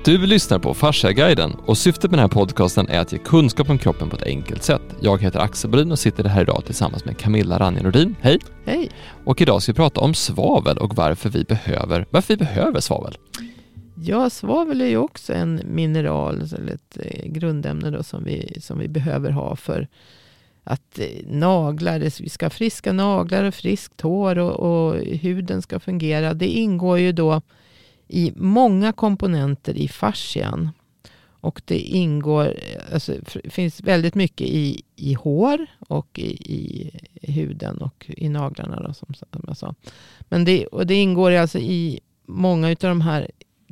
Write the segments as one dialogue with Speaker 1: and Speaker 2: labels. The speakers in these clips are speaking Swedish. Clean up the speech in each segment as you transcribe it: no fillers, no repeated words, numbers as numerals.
Speaker 1: Du lyssnar på Fasciaguiden och syftet med den här podcasten är att ge kunskap om kroppen på ett enkelt sätt. Jag heter Axel Bryn och sitter här idag tillsammans med Camilla Ranjenordin. Hej!
Speaker 2: Hej!
Speaker 1: Och idag ska vi prata om svavel och varför vi behöver svavel.
Speaker 2: Ja, svavel är ju också en mineral, eller ett grundämne då, som vi behöver ha för att vi ska ha friska naglar och friskt hår och huden ska fungera. Det ingår ju då i många komponenter i fascian. Och det ingår, finns väldigt mycket i hår och i huden och i naglarna då, som jag sa. Men det ingår alltså i många av de här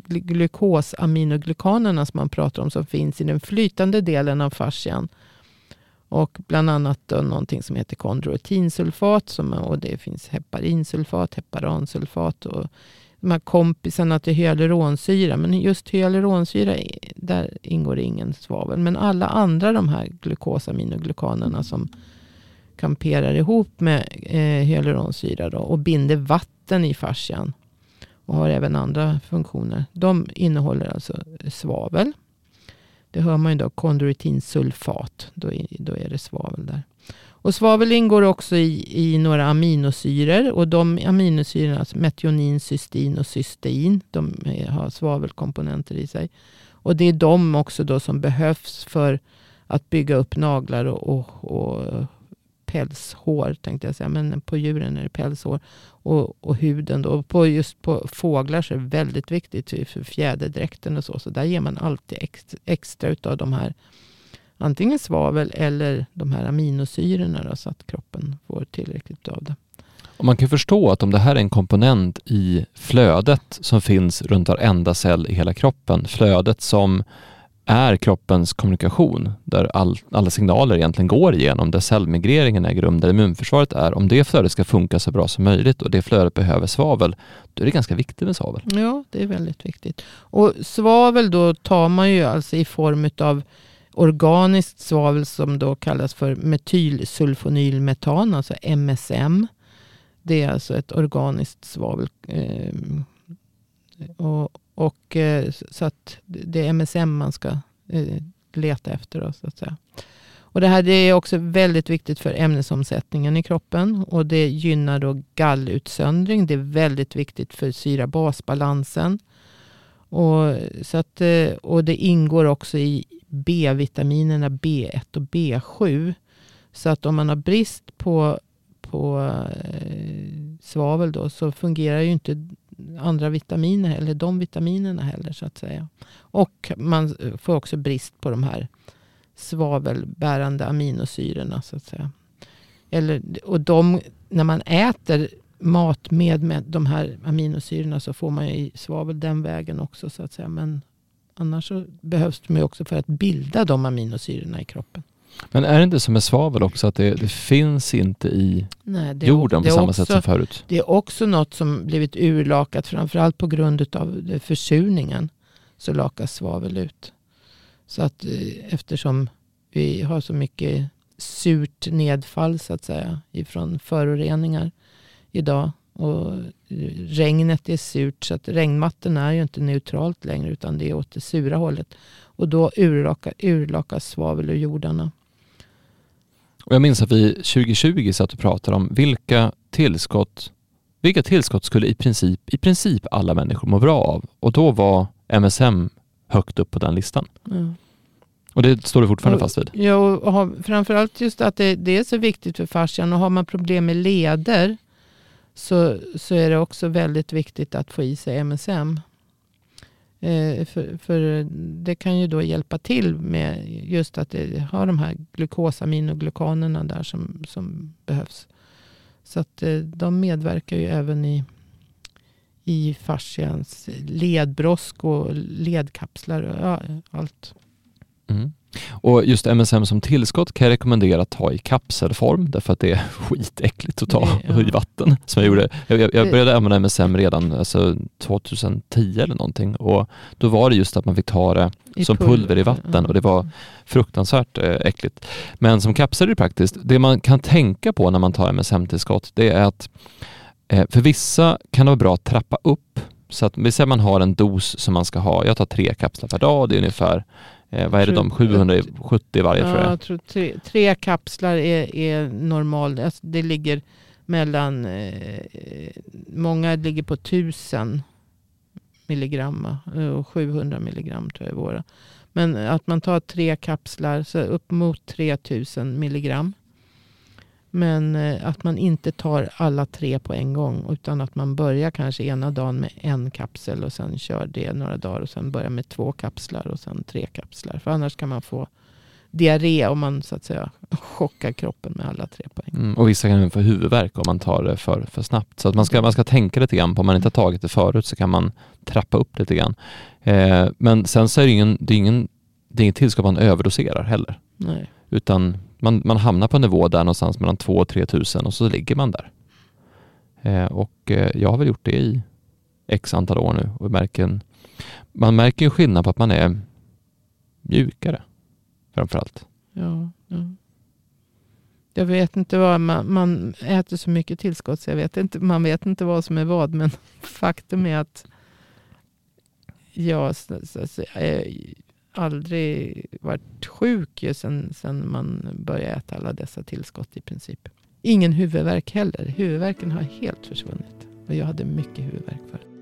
Speaker 2: glukosaminoglykanerna som man pratar om, som finns i den flytande delen av fascian. Och bland annat då någonting som heter kondroitinsulfat, och det finns heparinsulfat, heparansulfat och de här kompisarna till hyaluronsyra. Men just hyaluronsyra, där ingår ingen svavel. Men alla andra de här glukosaminoglykanerna som kamperar ihop med hyaluronsyra då, och binder vatten i fascian och har även andra funktioner. De innehåller alltså svavel. Det hör man ju då, kondroitinsulfat. Då är det svavel där. Och svavel ingår också i några aminosyror. Och de aminosyrorna, alltså metionin, cystin och cystein, de har svavelkomponenter i sig. Och det är de också då som behövs för att bygga upp naglar och pälshår, tänkte jag säga. Men på djuren är det pälshår. Och huden då. Och just på fåglar så är det väldigt viktigt för fjäderdräkten och så. Så där ger man alltid extra utav de här, antingen svavel eller de här aminosyrorna då, så att kroppen får tillräckligt av det.
Speaker 1: Och man kan förstå att om det här är en komponent i flödet som finns runt varenda cell i hela kroppen, flödet som är kroppens kommunikation, där alla signaler egentligen går igenom, där cellmigreringen äger rum, där immunförsvaret är, om det flödet ska funka så bra som möjligt och det flödet behöver svavel, då är det ganska viktigt med svavel. Ja,
Speaker 2: det är väldigt viktigt. Och svavel då tar man ju alltså i form av organiskt svavel som då kallas för metylsulfonylmetan, alltså MSM. Det är alltså ett organiskt svavel. Så att det är MSM man ska leta efter då, så att säga. Och det här är också väldigt viktigt för ämnesomsättningen i kroppen, och det gynnar då gallutsöndring. Det är väldigt viktigt för syra-basbalansen. Och det ingår också i B-vitaminerna B1 och B7. Så att om man har brist på svavel då, så fungerar ju inte andra vitaminer eller de vitaminerna heller, så att säga. Och man får också brist på de här svavelbärande aminosyrorna, så att säga. När man äter mat med de här aminosyrorna så får man ju svavel den vägen också, så att säga. Men annars så behövs de ju också för att bilda de aminosyrorna i kroppen.
Speaker 1: Men är det inte som med svavel också att det finns inte i jorden på samma sätt som förut? Det är också
Speaker 2: något som blivit urlakat, framförallt på grund av försurningen, så lakas svavel ut. Så att eftersom vi har så mycket surt nedfall, så att säga, ifrån föroreningar idag, och regnet är surt, så att regnmatten är ju inte neutralt längre, utan det är åt det sura hållet. Och då urlakas svavel ur jordarna.
Speaker 1: Och jag minns att vi 2020 satt och pratade om vilka tillskott skulle i princip alla människor må bra av. Och då var MSM högt upp på den listan. Ja. Och det står du fortfarande fast vid?
Speaker 2: Ja, och framförallt just att det är så viktigt för fascian. Och har man problem med leder så är det också väldigt viktigt att få i sig MSM. För det kan ju då hjälpa till med just att det har de här glukosaminoglykanerna där som behövs. Så att de medverkar ju även i fascians ledbrosk och ledkapslar och allt.
Speaker 1: Mm. Och just MSM som tillskott kan jag rekommendera att ta i kapselform, därför att det är skitäckligt att ta i vatten. Som jag gjorde. Jag började använda MSM redan 2010 eller någonting, och då var det just att man fick ta det som pulver i vatten, och det var fruktansvärt äckligt. Men som kapsel är det praktiskt. Det man kan tänka på när man tar MSM-tillskott, det är att för vissa kan det vara bra att trappa upp Så att vi säger man har en dos som man ska ha. Jag tar 3 kapslar per dag. Det är ungefär, vad är det, de 770 varje tror jag.
Speaker 2: Jag tror 3 kapslar är normal. Alltså det ligger mellan, många ligger på 1000 milligram och 700 milligram tror jag är våra. Men att man tar 3 kapslar så upp mot 3000 milligram. Men att man inte tar alla 3 på en gång. Utan att man börjar kanske ena dagen med 1 kapsel. Och sen kör det några dagar. Och sen börjar med 2 kapslar. Och sen 3 kapslar. För annars kan man få diarré om man så att säga chockar kroppen med alla 3 på en gång.
Speaker 1: Och vissa kan få huvudvärk om man tar det för snabbt. Så att man ska tänka lite grann på. Om man inte har tagit det förut så kan man trappa upp lite grann. Men sen så är det inget tillskott man överdoserar heller.
Speaker 2: Nej.
Speaker 1: Utan man hamnar på en nivå där någonstans mellan 2 och 3 tusen och så ligger man där. Jag har väl gjort det i x antal år nu. Och man märker ju skillnad på att man är mjukare. Framförallt.
Speaker 2: Ja. Jag vet inte vad man äter så mycket tillskott så man vet inte vad som är vad, men faktum är att jag aldrig varit sjuk sen man började äta alla dessa tillskott i princip. Ingen huvudvärk heller. Huvudvärken har helt försvunnit och jag hade mycket huvudvärk för.